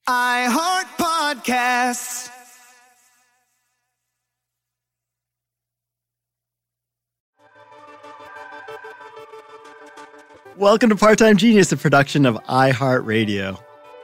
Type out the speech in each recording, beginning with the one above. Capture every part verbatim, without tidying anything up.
I Heart Podcasts. Welcome to Part-Time Genius, a production of iHeartRadio.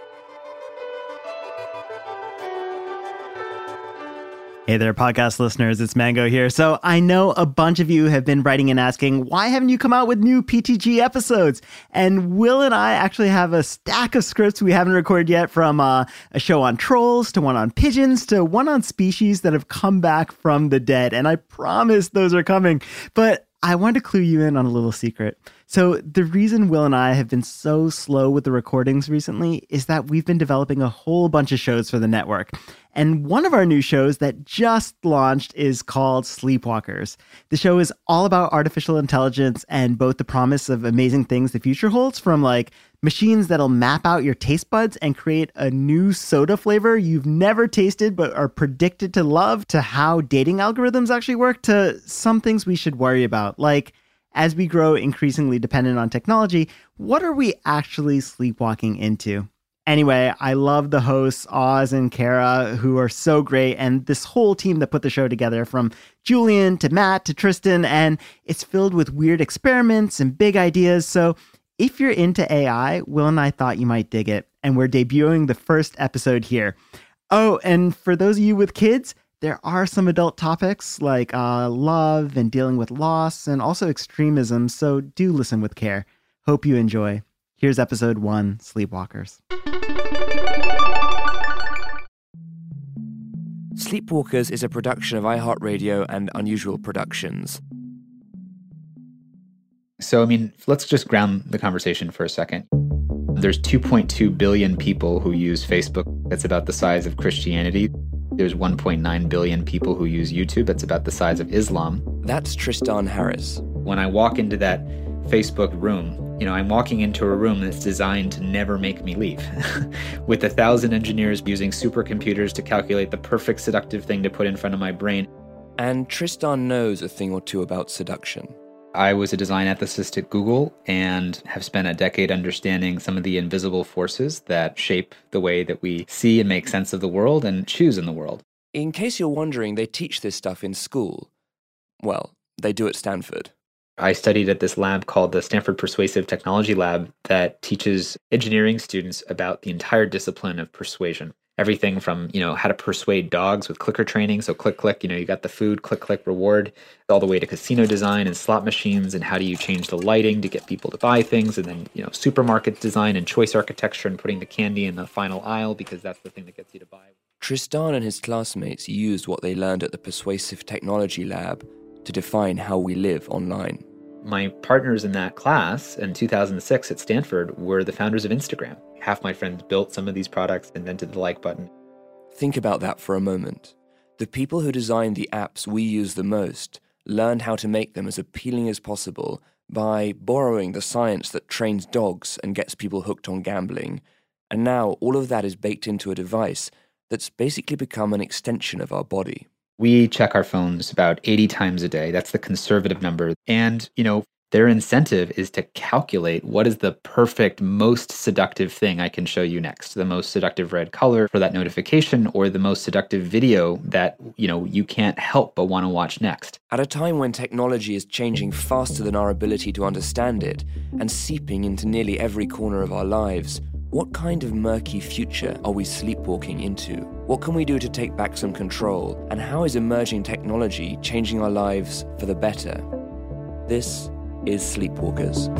Hey there, podcast listeners. It's Mango here. So I know a bunch of you have been writing and asking, why haven't you come out with new P T G episodes? And Will and I actually have a stack of scripts we haven't recorded yet, from uh, a show on trolls to one on pigeons to one on species that have come back from the dead. And I promise those are coming. But I wanted to clue you in on a little secret. So the reason Will and I have been so slow with the recordings recently is that we've been developing a whole bunch of shows for the network. And one of our new shows that just launched is called Sleepwalkers. The show is all about artificial intelligence and both the promise of amazing things the future holds, from like machines that'll map out your taste buds and create a new soda flavor you've never tasted but are predicted to love, to how dating algorithms actually work, to some things we should worry about, like, as we grow increasingly dependent on technology, what are we actually sleepwalking into? Anyway, I love the hosts, Oz and Kara, who are so great, and this whole team that put the show together, from Julian to Matt to Tristan, and it's filled with weird experiments and big ideas. So if you're into A I, Will and I thought you might dig it, and we're debuting the first episode here. Oh, and for those of you with kids, there are some adult topics like uh, love and dealing with loss, and also extremism, so do listen with care. Hope you enjoy. Here's episode one, Sleepwalkers. Sleepwalkers is a production of iHeartRadio and Unusual Productions. So, I mean, let's just ground the conversation for a second. There's two point two billion people who use Facebook. That's about the size of Christianity. There's one point nine billion people who use YouTube. That's about the size of Islam. That's Tristan Harris. When I walk into that Facebook room, you know, I'm walking into a room that's designed to never make me leave, with a thousand engineers using supercomputers to calculate the perfect seductive thing to put in front of my brain. And Tristan knows a thing or two about seduction. I was a design ethicist at Google and have spent a decade understanding some of the invisible forces that shape the way that we see and make sense of the world and choose in the world. In case you're wondering, they teach this stuff in school. Well, they do at Stanford. I studied at this lab called the Stanford Persuasive Technology Lab that teaches engineering students about the entire discipline of persuasion. Everything from, you know, how to persuade dogs with clicker training. So click, click, you know, you got the food, click, click, reward, all the way to casino design and slot machines, and how do you change the lighting to get people to buy things. And then, you know, supermarket design and choice architecture and putting the candy in the final aisle because that's the thing that gets you to buy. Tristan and his classmates used what they learned at the Persuasive Technology Lab to define how we live online. My partners in that class in two thousand six at Stanford were the founders of Instagram. Half my friends built some of these products, invented the like button. Think about that for a moment. The people who designed the apps we use the most learned how to make them as appealing as possible by borrowing the science that trains dogs and gets people hooked on gambling. And now all of that is baked into a device that's basically become an extension of our body. We check our phones about eighty times a day. That's the conservative number. And, you know, their incentive is to calculate what is the perfect, most seductive thing I can show you next. The most seductive red color for that notification, or the most seductive video that, you know, you can't help but want to watch next. At a time when technology is changing faster than our ability to understand it and seeping into nearly every corner of our lives, what kind of murky future are we sleepwalking into? What can we do to take back some control? And how is emerging technology changing our lives for the better? This is Sleepwalkers.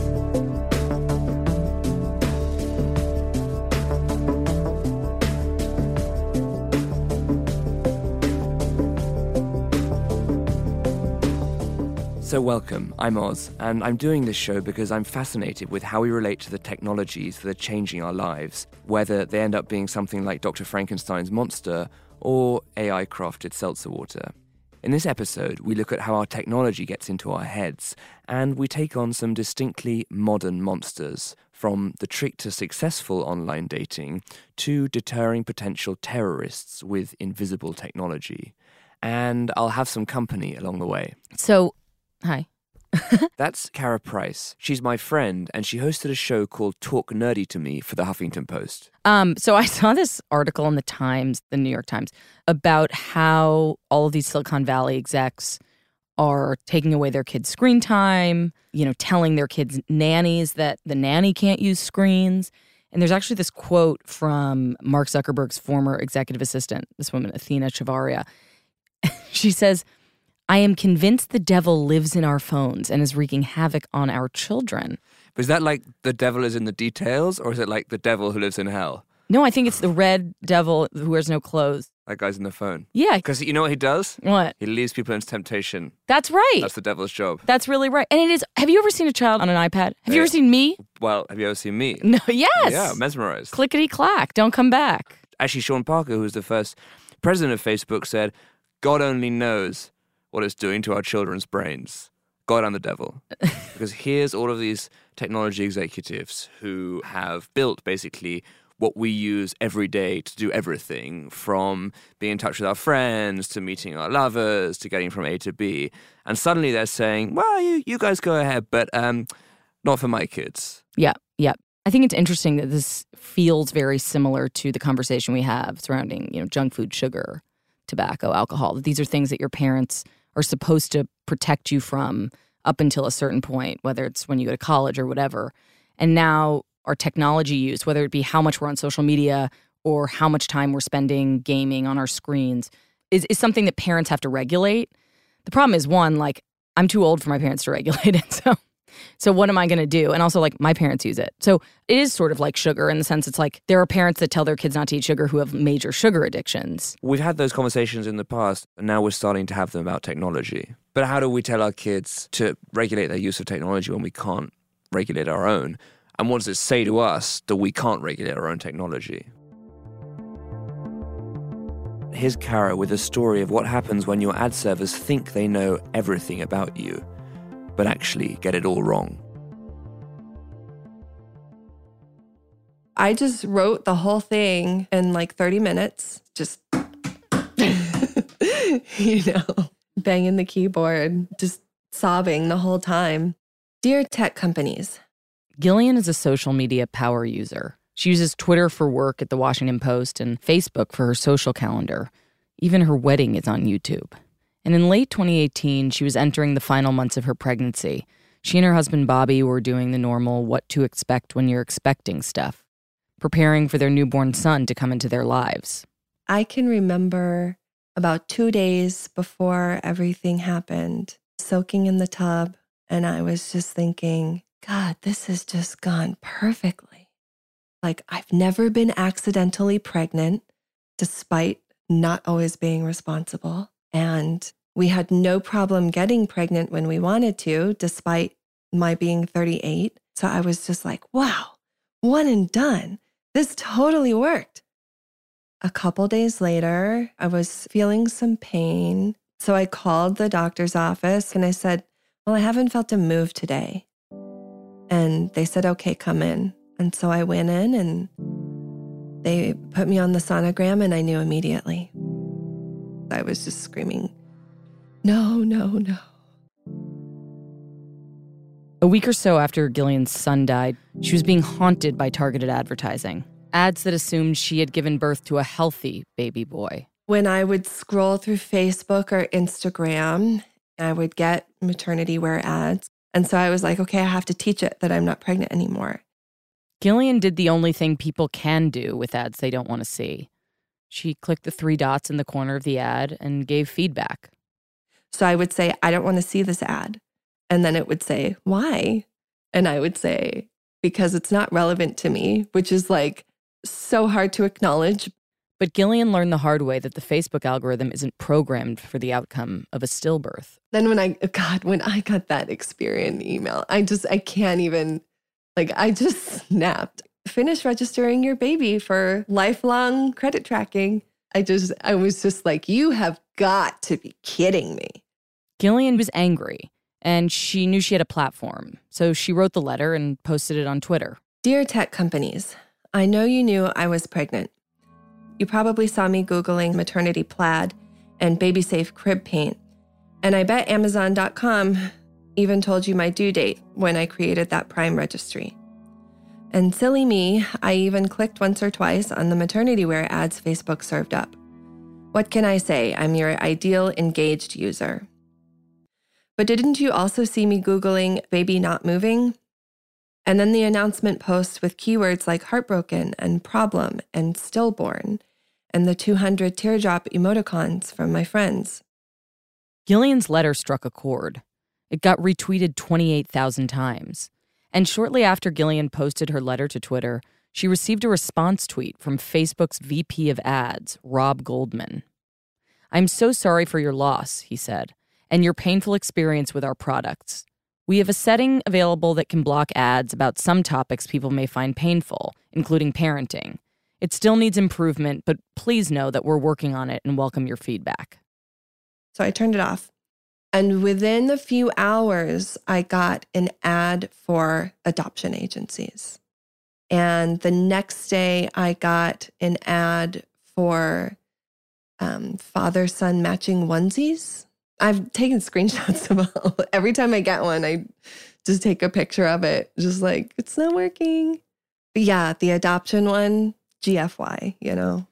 So welcome, I'm Oz, and I'm doing this show because I'm fascinated with how we relate to the technologies that are changing our lives, whether they end up being something like Doctor Frankenstein's monster or A I-crafted seltzer water. In this episode, we look at how our technology gets into our heads, and we take on some distinctly modern monsters, from the trick to successful online dating to deterring potential terrorists with invisible technology. And I'll have some company along the way. So, hi. That's Kara Price. She's my friend, and she hosted a show called Talk Nerdy to Me for the Huffington Post. Um, so I saw this article in the Times, the New York Times, about how all of these Silicon Valley execs are taking away their kids' screen time, you know, telling their kids' nannies that the nanny can't use screens. And there's actually this quote from Mark Zuckerberg's former executive assistant, this woman, Athena Chavaria. She says, I am convinced the devil lives in our phones and is wreaking havoc on our children. But is that like the devil is in the details, or is it like the devil who lives in hell? No, I think it's the red devil who wears no clothes. That guy's in the phone. Yeah. Because you know what he does? What? He leads people into temptation. That's right. That's the devil's job. That's really right. And it is, have you ever seen a child on an iPad? Have you Yeah. ever seen me? Well, have you ever seen me? No, yes. Yeah, mesmerized. Clickety-clack, don't come back. Actually, Sean Parker, who was the first president of Facebook, said, God only knows what it's doing to our children's brains. God and the devil. Because here's all of these technology executives who have built basically what we use every day to do everything, from being in touch with our friends to meeting our lovers to getting from A to B. And suddenly they're saying, well, you, you guys go ahead, but um, not for my kids. Yeah, yeah. I think it's interesting that this feels very similar to the conversation we have surrounding, you know, junk food, sugar, tobacco, alcohol. These are things that your parents are supposed to protect you from up until a certain point, whether it's when you go to college or whatever. And now our technology use, whether it be how much we're on social media or how much time we're spending gaming on our screens, is, is something that parents have to regulate. The problem is, one, like, I'm too old for my parents to regulate it. So, so what am I going to do? And also, like, my parents use it. So it is sort of like sugar in the sense it's like there are parents that tell their kids not to eat sugar who have major sugar addictions. We've had those conversations in the past, and now we're starting to have them about technology. But how do we tell our kids to regulate their use of technology when we can't regulate our own? And what does it say to us that we can't regulate our own technology? Here's Kara with a story of what happens when your ad servers think they know everything about you, but actually get it all wrong. I just wrote the whole thing in like thirty minutes, just, you know, banging the keyboard, just sobbing the whole time. Dear tech companies. Gillian is a social media power user. She uses Twitter for work at the Washington Post and Facebook for her social calendar. Even her wedding is on YouTube. And in late twenty eighteen, she was entering the final months of her pregnancy. She and her husband Bobby were doing the normal what to expect when you're expecting stuff, preparing for their newborn son to come into their lives. I can remember about two days before everything happened, soaking in the tub, and I was just thinking, God, this has just gone perfectly. Like, I've never been accidentally pregnant, despite not always being responsible. And we had no problem getting pregnant when we wanted to, despite my being thirty-eight. So I was just like, wow, one and done. This totally worked. A couple days later, I was feeling some pain. So I called the doctor's office and I said, well, I haven't felt a move today. And they said, okay, come in. And so I went in and they put me on the sonogram and I knew immediately. I was just screaming, no, no, no. A week or so after Gillian's son died, she was being haunted by targeted advertising. Ads that assumed she had given birth to a healthy baby boy. When I would scroll through Facebook or Instagram, I would get maternity wear ads. And so I was like, okay, I have to teach it that I'm not pregnant anymore. Gillian did the only thing people can do with ads they don't want to see. She clicked the three dots in the corner of the ad and gave feedback. So I would say, I don't want to see this ad. And then it would say, why? And I would say, because it's not relevant to me, which is like so hard to acknowledge. But Gillian learned the hard way that the Facebook algorithm isn't programmed for the outcome of a stillbirth. Then when I, God, when I got that Experian email, I just, I can't even, like, I just snapped. Finish registering your baby for lifelong credit tracking. I just, I was just like, you have got to be kidding me. Gillian was angry, and she knew she had a platform. So she wrote the letter and posted it on Twitter. Dear tech companies, I know you knew I was pregnant. You probably saw me Googling maternity plaid and baby-safe crib paint. And I bet Amazon dot com even told you my due date when I created that Prime registry. And silly me, I even clicked once or twice on the maternity wear ads Facebook served up. What can I say? I'm your ideal engaged user. But didn't you also see me Googling baby not moving? And then the announcement posts with keywords like heartbroken and problem and stillborn and the two hundred teardrop emoticons from my friends. Gillian's letter struck a chord. It got retweeted twenty-eight thousand times. And shortly after Gillian posted her letter to Twitter, she received a response tweet from Facebook's V P of Ads, Rob Goldman. "I'm so sorry for your loss," he said, "and your painful experience with our products. We have a setting available that can block ads about some topics people may find painful, including parenting. It still needs improvement, but please know that we're working on it and welcome your feedback." So I turned it off. And within a few hours, I got an ad for adoption agencies. And the next day, I got an ad for um, father-son matching onesies. I've taken screenshots of all. Every time I get one, I just take a picture of it. Just like, it's not working. But yeah, the adoption one, G F Y, you know.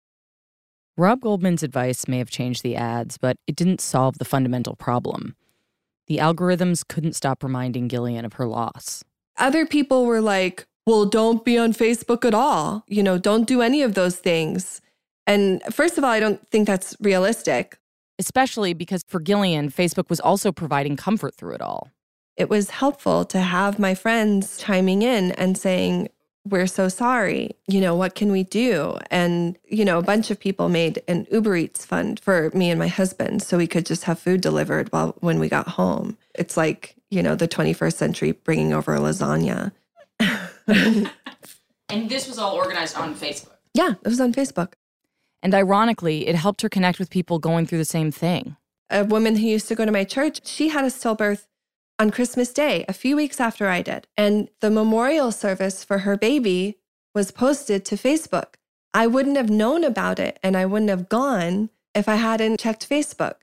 Rob Goldman's advice may have changed the ads, but it didn't solve the fundamental problem. The algorithms couldn't stop reminding Gillian of her loss. Other people were like, well, don't be on Facebook at all. You know, don't do any of those things. And first of all, I don't think that's realistic. Especially because for Gillian, Facebook was also providing comfort through it all. It was helpful to have my friends chiming in and saying, we're so sorry. You know, what can we do? And, you know, a bunch of people made an Uber Eats fund for me and my husband so we could just have food delivered while when we got home. It's like, you know, the twenty-first century bringing over lasagna. And this was all organized on Facebook? Yeah, it was on Facebook. And ironically, it helped her connect with people going through the same thing. A woman who used to go to my church, she had a stillbirth on Christmas Day, a few weeks after I did. And the memorial service for her baby was posted to Facebook. I wouldn't have known about it and I wouldn't have gone if I hadn't checked Facebook.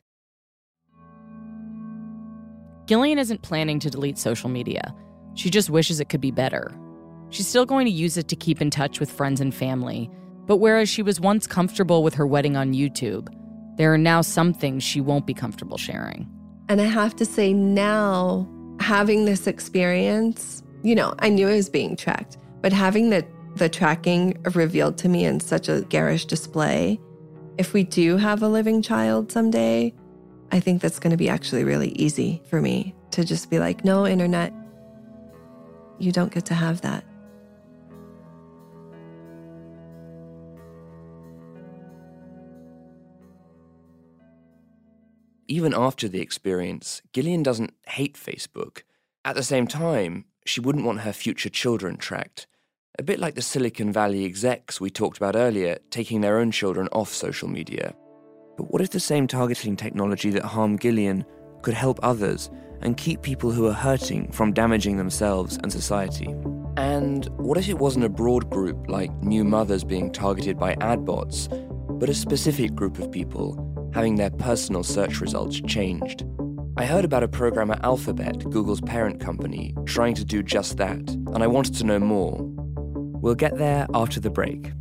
Gillian isn't planning to delete social media. She just wishes it could be better. She's still going to use it to keep in touch with friends and family. But whereas she was once comfortable with her wedding on YouTube, there are now some things she won't be comfortable sharing. And I have to say now, having this experience, you know, I knew I was being tracked, but having the, the tracking revealed to me in such a garish display, if we do have a living child someday, I think that's going to be actually really easy for me to just be like, no, internet, you don't get to have that. Even after the experience, Gillian doesn't hate Facebook. At the same time, she wouldn't want her future children tracked. A bit like the Silicon Valley execs we talked about earlier, taking their own children off social media. But what if the same targeting technology that harmed Gillian could help others and keep people who are hurting from damaging themselves and society? And what if it wasn't a broad group like new mothers being targeted by ad bots, but a specific group of people having their personal search results changed? I heard about a program at Alphabet, Google's parent company, trying to do just that, and I wanted to know more. We'll get there after the break.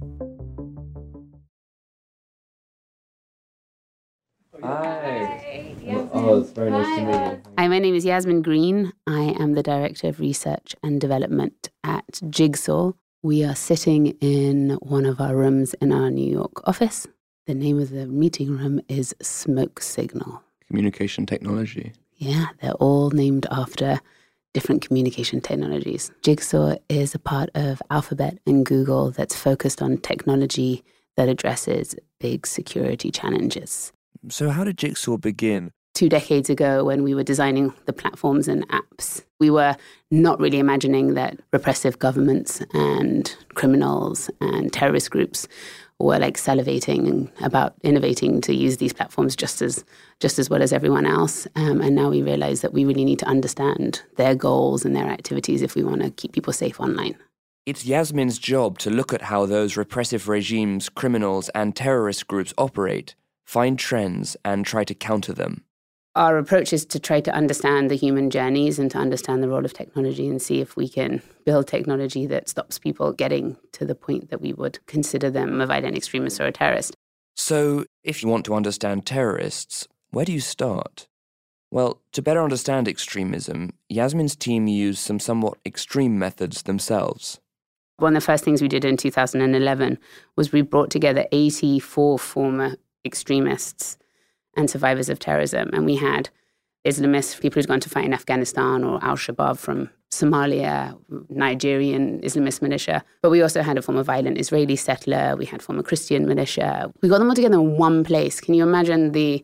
Hi. Oh, it's very nice to meet you. Hi, my name is Yasmin Green. I am the Director of Research and Development at Jigsaw. We are sitting in one of our rooms in our New York office. The name of the meeting room is Smoke Signal. Communication technology. Yeah, they're all named after different communication technologies. Jigsaw is a part of Alphabet and Google that's focused on technology that addresses big security challenges. So how did Jigsaw begin? Two decades ago, when we were designing the platforms and apps, we were not really imagining that repressive governments and criminals and terrorist groups were like salivating about innovating to use these platforms just as just as well as everyone else. Um, and now we realize that we really need to understand their goals and their activities if we want to keep people safe online. It's Yasmin's job to look at how those repressive regimes, criminals, and terrorist groups operate, find trends, and try to counter them. Our approach is to try to understand the human journeys and to understand the role of technology and see if we can build technology that stops people getting to the point that we would consider them a violent extremist or a terrorist. So, if you want to understand terrorists, where do you start? Well, to better understand extremism, Yasmin's team used some somewhat extreme methods themselves. One of the first things we did in two thousand eleven was we brought together eighty-four former extremists and survivors of terrorism. And we had Islamists, people who'd gone to fight in Afghanistan, or Al-Shabaab from Somalia, Nigerian Islamist militia. But we also had a former violent Israeli settler. We had former Christian militia. We got them all together in one place. Can you imagine the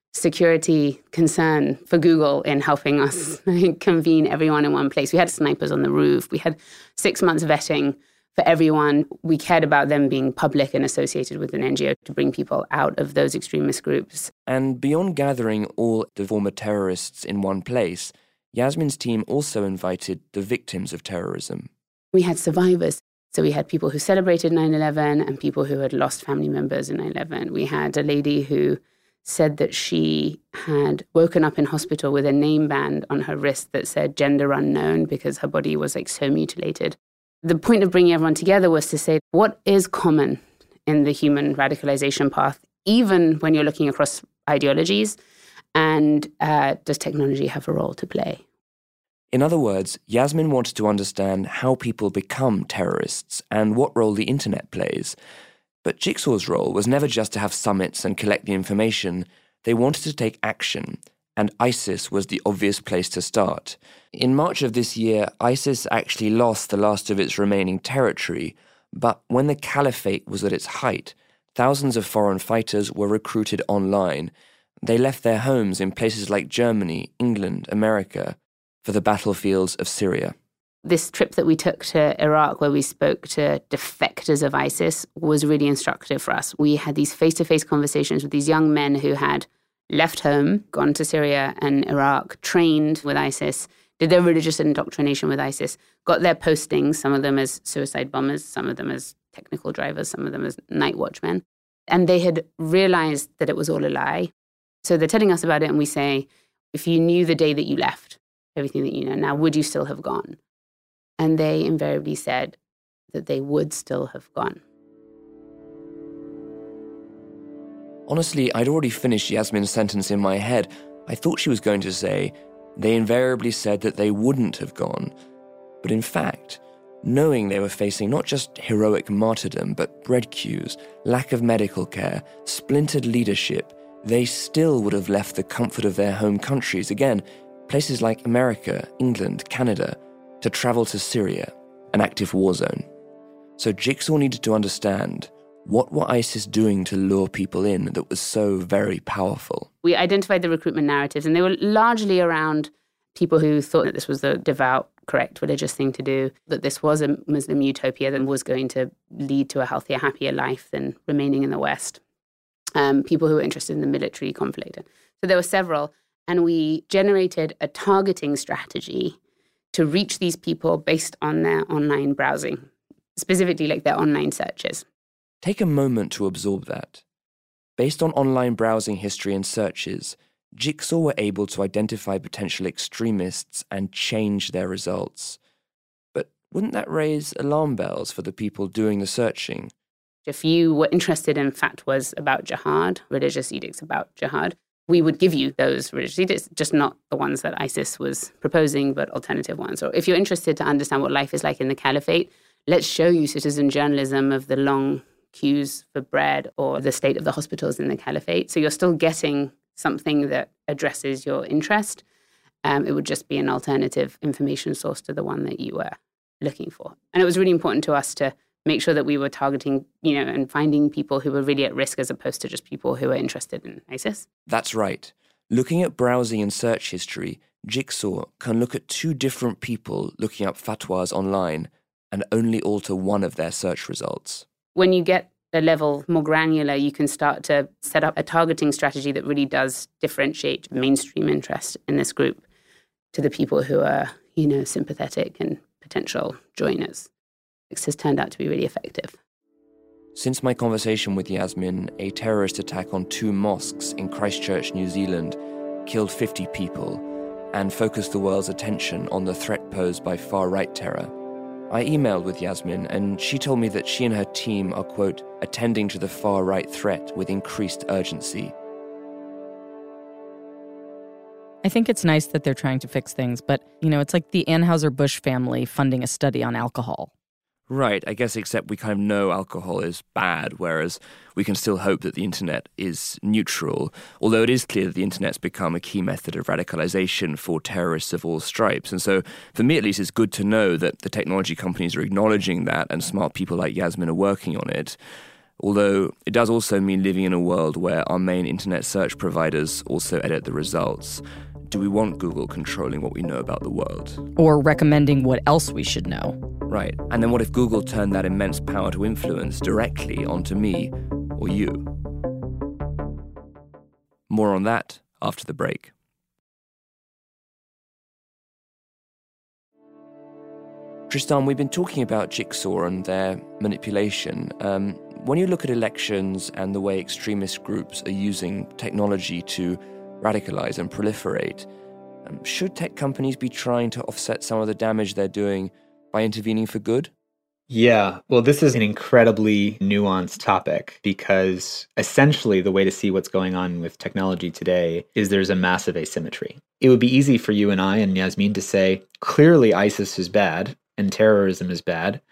security concern for Google in helping us convene everyone in one place? We had snipers on the roof. We had six months vetting for everyone. We cared about them being public and associated with an N G O to bring people out of those extremist groups. And beyond gathering all the former terrorists in one place, Yasmin's team also invited the victims of terrorism. We had survivors. So we had people who celebrated nine eleven and people who had lost family members in nine eleven. We had a lady who said that she had woken up in hospital with a name band on her wrist that said gender unknown because her body was like so mutilated. The point of bringing everyone together was to say, what is common in the human radicalization path, even when you're looking across ideologies, and uh, does technology have a role to play? In other words, Yasmin wanted to understand how people become terrorists and what role the internet plays. But Jigsaw's role was never just to have summits and collect the information. They wanted to take action, and ISIS was the obvious place to start. In March of this year, ISIS actually lost the last of its remaining territory, but when the caliphate was at its height, thousands of foreign fighters were recruited online. They left their homes in places like Germany, England, America, for the battlefields of Syria. This trip that we took to Iraq, where we spoke to defectors of ISIS, was really instructive for us. We had these face-to-face conversations with these young men who had left home, gone to Syria and Iraq, trained with ISIS, did their religious indoctrination with ISIS, got their postings, some of them as suicide bombers, some of them as technical drivers, some of them as night watchmen. And they had realized that it was all a lie. So they're telling us about it, and we say, if you knew the day that you left, everything that you know now, would you still have gone? And they invariably said that they would still have gone. Honestly, I'd already finished Yasmin's sentence in my head. I thought she was going to say, they invariably said that they wouldn't have gone. But in fact, knowing they were facing not just heroic martyrdom, but bread queues, lack of medical care, splintered leadership, they still would have left the comfort of their home countries, again, places like America, England, Canada, to travel to Syria, an active war zone. So Jigsaw needed to understand, what were ISIS doing to lure people in that was so very powerful? We identified the recruitment narratives, and they were largely around people who thought that this was the devout, correct religious thing to do, that this was a Muslim utopia that was going to lead to a healthier, happier life than remaining in the West. Um, people who were interested in the military conflict. So there were several, and we generated a targeting strategy to reach these people based on their online browsing, specifically like their online searches. Take a moment to absorb that. Based on online browsing history and searches, Jigsaw were able to identify potential extremists and change their results. But wouldn't that raise alarm bells for the people doing the searching? If you were interested in fatwas about jihad, religious edicts about jihad, we would give you those religious edicts, just not the ones that ISIS was proposing, but alternative ones. Or if you're interested to understand what life is like in the caliphate, let's show you citizen journalism of the long queues for bread or the state of the hospitals in the caliphate. So you're still getting something that addresses your interest. Um, it would just be an alternative information source to the one that you were looking for. And it was really important to us to make sure that we were targeting, you know, and finding people who were really at risk as opposed to just people who were interested in ISIS. That's right. Looking at browsing and search history, Jigsaw can look at two different people looking up fatwas online and only alter one of their search results. When you get a level more granular, you can start to set up a targeting strategy that really does differentiate mainstream interest in this group to the people who are, you know, sympathetic and potential joiners. This has turned out to be really effective. Since my conversation with Yasmin, a terrorist attack on two mosques in Christchurch, New Zealand, killed fifty people, and focused the world's attention on the threat posed by far-right terror. I emailed with Yasmin, and she told me that she and her team are, quote, attending to the far-right threat with increased urgency. I think it's nice that they're trying to fix things, but, you know, it's like the Anheuser-Busch family funding a study on alcohol. Right, I guess except we kind of know alcohol is bad, whereas we can still hope that the internet is neutral, although it is clear that the internet's become a key method of radicalization for terrorists of all stripes. And so, for me at least, it's good to know that the technology companies are acknowledging that and smart people like Yasmin are working on it. Although it does also mean living in a world where our main internet search providers also edit the results. Do we want Google controlling what we know about the world? Or recommending what else we should know? Right. And then what if Google turned that immense power to influence directly onto me or you? More on that after the break. Tristan, we've been talking about Jigsaw and their manipulation. Um, when you look at elections and the way extremist groups are using technology to radicalize and proliferate, um, should tech companies be trying to offset some of the damage they're doing by intervening for good? Yeah, well, this is an incredibly nuanced topic because essentially the way to see what's going on with technology today is there's a massive asymmetry. It would be easy for you and I and Yasmin to say, clearly ISIS is bad and terrorism is bad,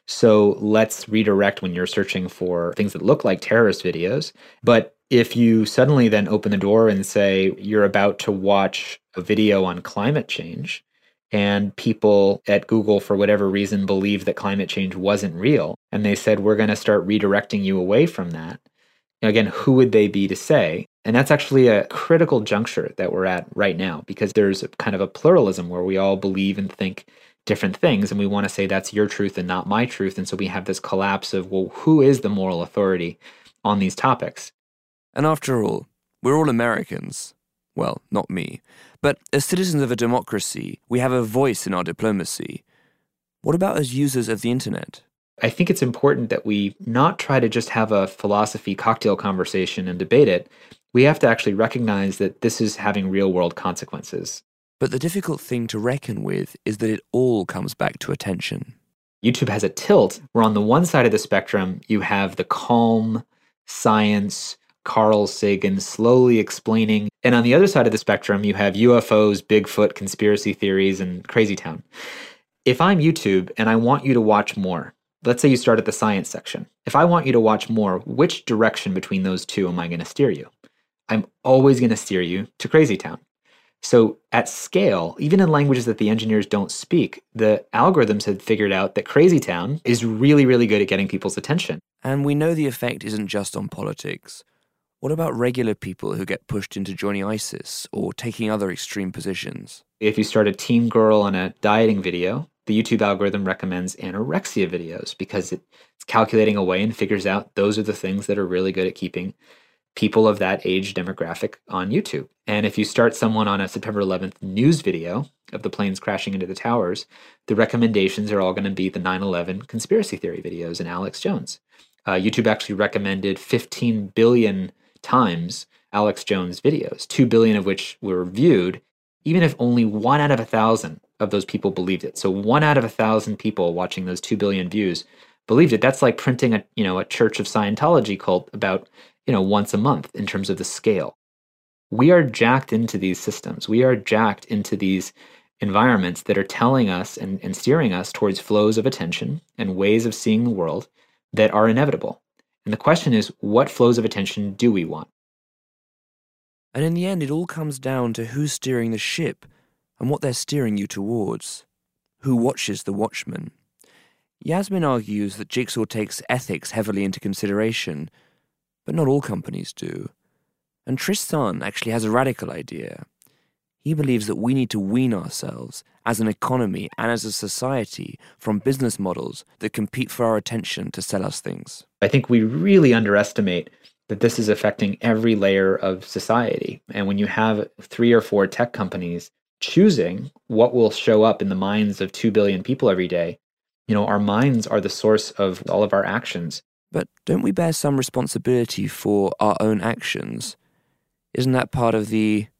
so let's redirect when you're searching for things that look like terrorist videos. But if you suddenly then open the door and say you're about to watch a video on climate change, and people at Google, for whatever reason, believe that climate change wasn't real, and they said, we're going to start redirecting you away from that, again, who would they be to say? And that's actually a critical juncture that we're at right now, because there's kind of a pluralism where we all believe and think different things, and we want to say that's your truth and not my truth. And so we have this collapse of, well, who is the moral authority on these topics? And after all, we're all Americans. Well, not me. But as citizens of a democracy, we have a voice in our diplomacy. What about as users of the internet? I think it's important that we not try to just have a philosophy cocktail conversation and debate it. We have to actually recognize that this is having real-world consequences. But the difficult thing to reckon with is that it all comes back to attention. YouTube has a tilt where on the one side of the spectrum, you have the calm, science, Carl Sagan slowly explaining. And on the other side of the spectrum, you have U F Os, Bigfoot, conspiracy theories, and Crazy Town. If I'm YouTube and I want you to watch more, let's say you start at the science section. If I want you to watch more, which direction between those two am I going to steer you? I'm always going to steer you to Crazy Town. So at scale, even in languages that the engineers don't speak, the algorithms had figured out that Crazy Town is really, really good at getting people's attention. And we know the effect isn't just on politics. What about regular people who get pushed into joining ISIS or taking other extreme positions? If you start a teen girl on a dieting video, the YouTube algorithm recommends anorexia videos because it's calculating away and figures out those are the things that are really good at keeping people of that age demographic on YouTube. And if you start someone on a September eleventh news video of the planes crashing into the towers, the recommendations are all going to be the nine eleven conspiracy theory videos and Alex Jones. Uh, YouTube actually recommended fifteen billion times Alex Jones videos, two billion of which were viewed, even if only one out of a thousand of those people believed it. So one out of a thousand people watching those two billion views believed it. That's like printing a, you know, a Church of Scientology cult about, you know, once a month in terms of the scale. We are jacked into these systems. We are jacked into these environments that are telling us and, and steering us towards flows of attention and ways of seeing the world that are inevitable. And the question is, what flows of attention do we want? And in the end, it all comes down to who's steering the ship and what they're steering you towards. Who watches the watchman? Yasmin argues that Jigsaw takes ethics heavily into consideration, but not all companies do. And Tristan actually has a radical idea. He believes that we need to wean ourselves as an economy and as a society from business models that compete for our attention to sell us things. I think we really underestimate that this is affecting every layer of society. And when you have three or four tech companies choosing what will show up in the minds of two billion people every day, you know, our minds are the source of all of our actions. But don't we bear some responsibility for our own actions? Isn't that part of the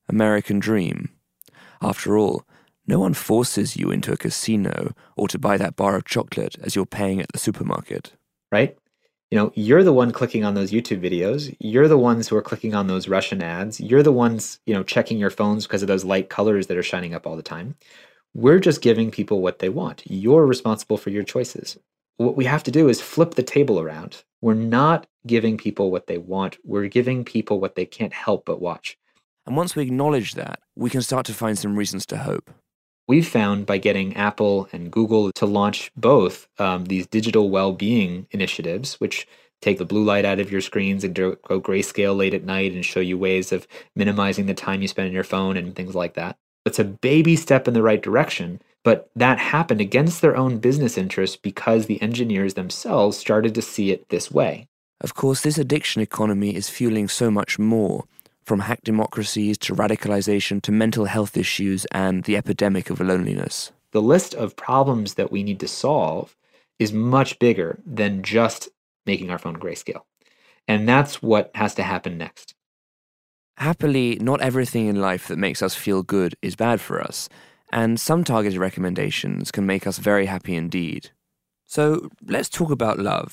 American dream. After all, no one forces you into a casino or to buy that bar of chocolate as you're paying at the supermarket. Right? You know, you're the one clicking on those YouTube videos. You're the ones who are clicking on those Russian ads. You're the ones, you know, checking your phones because of those light colors that are shining up all the time. We're just giving people what they want. You're responsible for your choices. What we have to do is flip the table around. We're not giving people what they want. We're giving people what they can't help but watch. And once we acknowledge that, we can start to find some reasons to hope. We've found by getting Apple and Google to launch both um, these digital well-being initiatives, which take the blue light out of your screens and go grayscale late at night and show you ways of minimizing the time you spend on your phone and things like that. It's a baby step in the right direction, but that happened against their own business interests because the engineers themselves started to see it this way. Of course, this addiction economy is fueling so much more, from hacked democracies to radicalization to mental health issues and the epidemic of loneliness. The list of problems that we need to solve is much bigger than just making our phone grayscale. And that's what has to happen next. Happily, not everything in life that makes us feel good is bad for us, and some targeted recommendations can make us very happy indeed. So let's talk about love.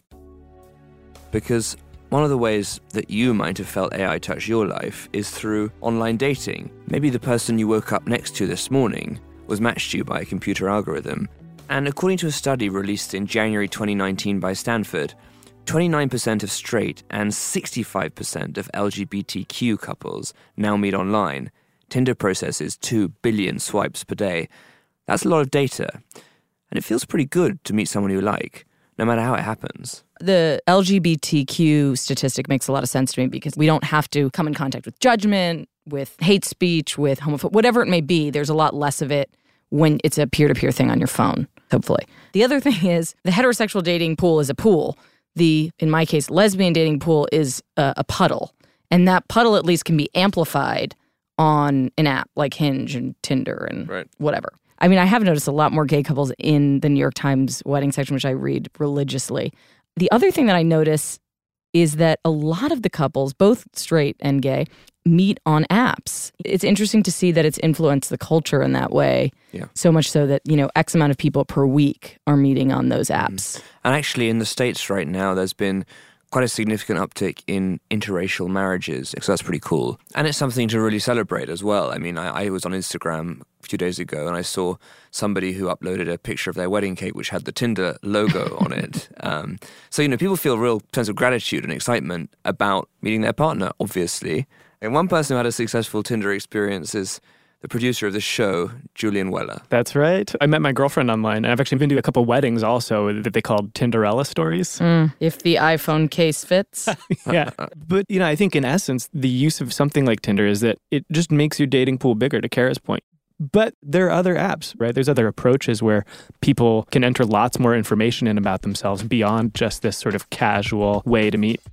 Because one of the ways that you might have felt A I touch your life is through online dating. Maybe the person you woke up next to this morning was matched to you by a computer algorithm. And according to a study released in January twenty nineteen by Stanford, twenty-nine percent of straight and sixty-five percent of L G B T Q couples now meet online. Tinder processes two billion swipes per day. That's a lot of data. And it feels pretty good to meet someone you like, no matter how it happens. The L G B T Q statistic makes a lot of sense to me because we don't have to come in contact with judgment, with hate speech, with homophobia, whatever it may be. There's a lot less of it when it's a peer-to-peer thing on your phone, hopefully. The other thing is the heterosexual dating pool is a pool. The, in my case, lesbian dating pool is a, a puddle. And that puddle at least can be amplified on an app like Hinge and Tinder and right. whatever. I mean, I have noticed a lot more gay couples in the New York Times wedding section, which I read religiously. The other thing that I notice is that a lot of the couples, both straight and gay, meet on apps. It's interesting to see that it's influenced the culture in that way. Yeah. So much so that, you know, X amount of people per week are meeting on those apps. Mm. And actually in the States right now, there's been quite a significant uptick in interracial marriages. So that's pretty cool. And it's something to really celebrate as well. I mean, I, I was on Instagram a few days ago and I saw somebody who uploaded a picture of their wedding cake which had the Tinder logo on it. Um, so, you know, people feel a real sense of gratitude and excitement about meeting their partner, obviously. And one person who had a successful Tinder experience is the producer of the show, Julian Weller. That's right. I met my girlfriend online, and I've actually been to a couple weddings also that they called Tinderella stories. Mm, if the iPhone case fits. Yeah. But, you know, I think in essence, the use of something like Tinder is that it just makes your dating pool bigger, to Kara's point. But there are other apps, right? There's other approaches where people can enter lots more information in about themselves beyond just this sort of casual way to meet.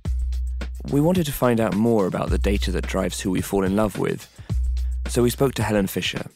We wanted to find out more about the data that drives who we fall in love with. So we spoke to Helen Fisher.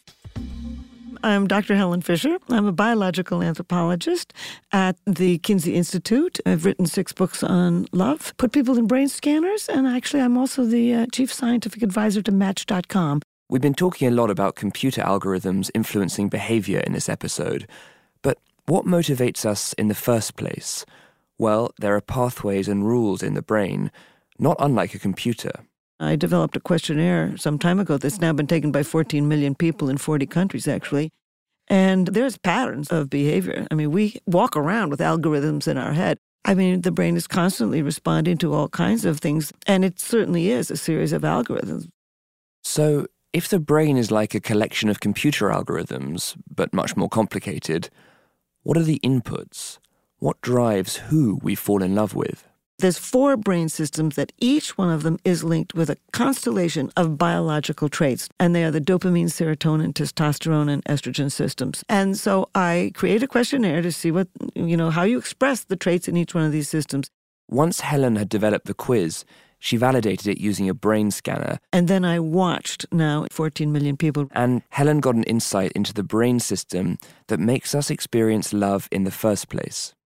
I'm Doctor Helen Fisher. I'm a biological anthropologist at the Kinsey Institute. I've written six books on love, put people in brain scanners, and actually I'm also the uh, chief scientific advisor to Match dot com. We've been talking a lot about computer algorithms influencing behavior in this episode. But what motivates us in the first place? Well, there are pathways and rules in the brain, not unlike a computer. I developed a questionnaire some time ago that's now been taken by fourteen million people in forty countries, actually. And there's patterns of behavior. I mean, we walk around with algorithms in our head. I mean, the brain is constantly responding to all kinds of things, and it certainly is a series of algorithms. So, if the brain is like a collection of computer algorithms, but much more complicated, what are the inputs? What drives who we fall in love with? There's four brain systems that each one of them is linked with a constellation of biological traits, and they are the dopamine, serotonin, testosterone, and estrogen systems. And so I create a questionnaire to see what, you know, how you express the traits in each one of these systems. Once Helen had developed the quiz, she validated it using a brain scanner. And then I watched now fourteen million people. And Helen got an insight into the brain system that makes us experience love in the first place.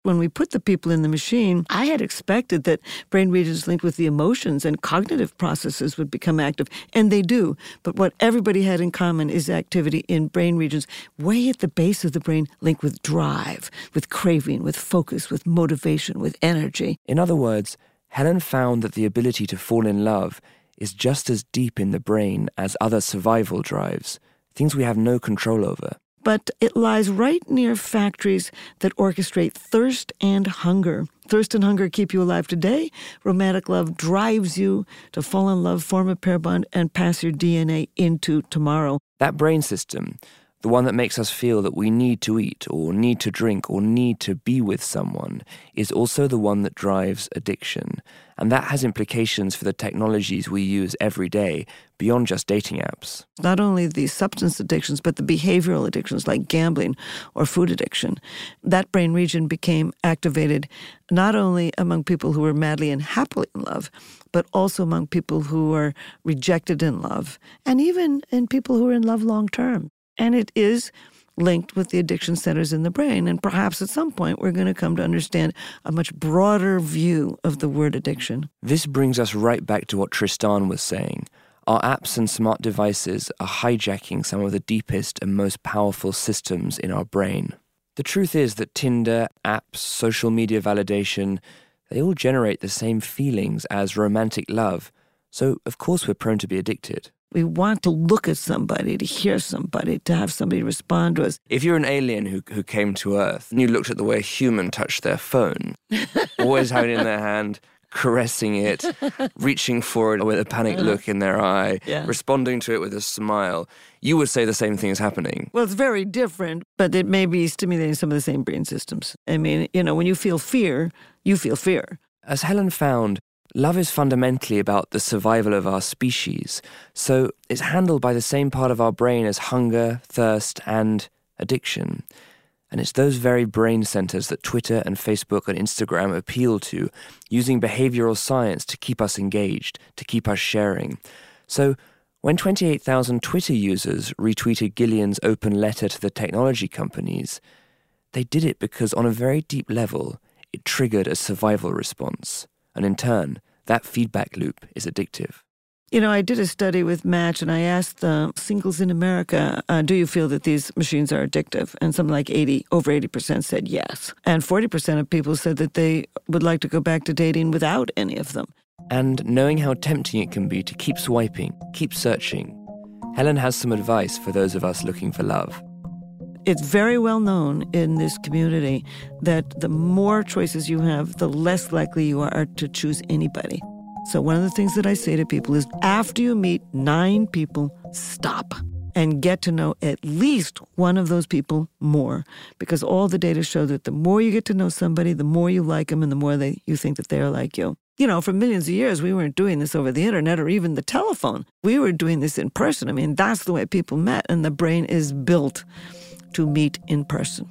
When we put the people in the machine, I had expected that brain regions linked with the emotions and cognitive processes would become active, and they do. But what everybody had in common is activity in brain regions way at the base of the brain linked with drive, with craving, with focus, with motivation, with energy. In other words, Helen found that the ability to fall in love is just as deep in the brain as other survival drives, things we have no control over. But it lies right near factories that orchestrate thirst and hunger. Thirst and hunger keep you alive today. Romantic love drives you to fall in love, form a pair bond, and pass your D N A into tomorrow. That brain system, the one that makes us feel that we need to eat or need to drink or need to be with someone, is also the one that drives addiction. And that has implications for the technologies we use every day beyond just dating apps. Not only the substance addictions, but the behavioral addictions like gambling or food addiction. That brain region became activated not only among people who were madly and happily in love, but also among people who were rejected in love, and even in people who are in love long term. And it is linked with the addiction centers in the brain. And perhaps at some point we're going to come to understand a much broader view of the word addiction. This brings us right back to what Tristan was saying. Our apps and smart devices are hijacking some of the deepest and most powerful systems in our brain. The truth is that Tinder, apps, social media validation, they all generate the same feelings as romantic love. So, of course, we're prone to be addicted. We want to look at somebody, to hear somebody, to have somebody respond to us. If you're an alien who who came to Earth and you looked at the way a human touched their phone, always having it in their hand, caressing it, reaching for it with a panicked look in their eye, Yeah. responding to it with a smile, you would say the same thing is happening. Well, it's very different, but it may be stimulating some of the same brain systems. I mean, you know, when you feel fear, you feel fear. As Helen found, love is fundamentally about the survival of our species, so it's handled by the same part of our brain as hunger, thirst, and addiction. And it's those very brain centers that Twitter and Facebook and Instagram appeal to, using behavioral science to keep us engaged, to keep us sharing. So when twenty-eight thousand Twitter users retweeted Gillian's open letter to the technology companies, they did it because on a very deep level, it triggered a survival response. And in turn, that feedback loop is addictive. You know, I did a study with Match, and I asked uh, singles in America, uh, do you feel that these machines are addictive? And something like eighty, over eighty percent said yes. And forty percent of people said that they would like to go back to dating without any of them. And knowing how tempting it can be to keep swiping, keep searching, Helen has some advice for those of us looking for love. It's very well known in this community that the more choices you have, the less likely you are to choose anybody. So one of the things that I say to people is, after you meet nine people, stop and get to know at least one of those people more. Because all the data show that the more you get to know somebody, the more you like them and the more they, you think that they're like you. You know, for millions of years, we weren't doing this over the internet or even the telephone. We were doing this in person. I mean, that's the way people met, and the brain is built to meet in person.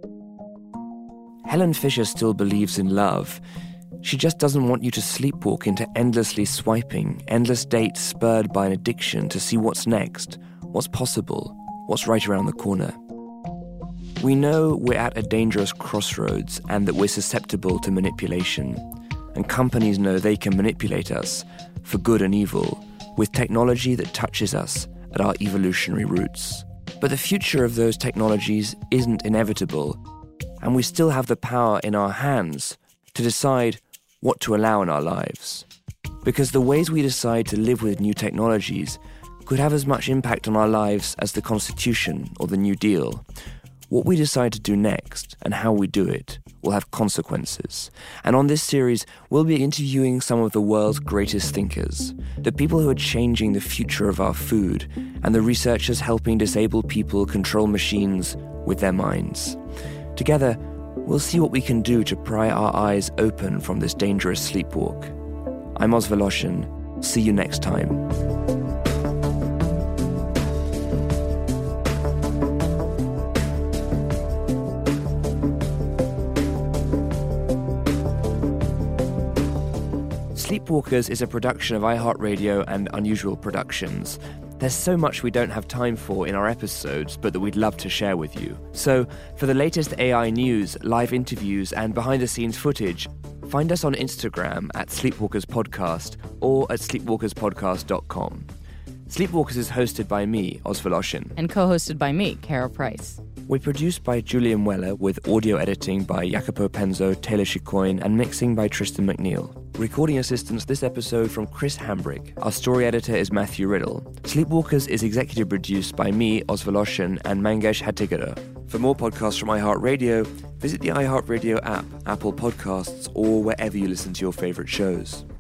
Helen Fisher still believes in love. She just doesn't want you to sleepwalk into endlessly swiping, endless dates spurred by an addiction to see what's next, what's possible, what's right around the corner. We know we're at a dangerous crossroads and that we're susceptible to manipulation. And companies know they can manipulate us, for good and evil, with technology that touches us at our evolutionary roots. But the future of those technologies isn't inevitable, and we still have the power in our hands to decide what to allow in our lives. Because the ways we decide to live with new technologies could have as much impact on our lives as the Constitution or the New Deal. What we decide to do next and how we do it will have consequences. And on this series, we'll be interviewing some of the world's greatest thinkers, the people who are changing the future of our food, and the researchers helping disabled people control machines with their minds. Together, we'll see what we can do to pry our eyes open from this dangerous sleepwalk. I'm Oz Voloshin. See you next time. Sleepwalkers is a production of iHeartRadio and Unusual Productions. There's so much we don't have time for in our episodes, but that we'd love to share with you. So, for the latest A I news, live interviews, and behind-the-scenes footage, find us on Instagram at Sleepwalkers Podcast or at sleepwalkers podcast dot com. Sleepwalkers is hosted by me, Oz Voloshin. And co-hosted by me, Kara Price. We're produced by Julian Weller with audio editing by Jacopo Penzo, Taylor Chicoine, and mixing by Tristan McNeil. Recording assistance this episode from Chris Hambrick. Our story editor is Matthew Riddle. Sleepwalkers is executive produced by me, Oz Voloshin, and Mangesh Hatigara. For more podcasts from iHeartRadio, visit the iHeartRadio app, Apple Podcasts, or wherever you listen to your favorite shows.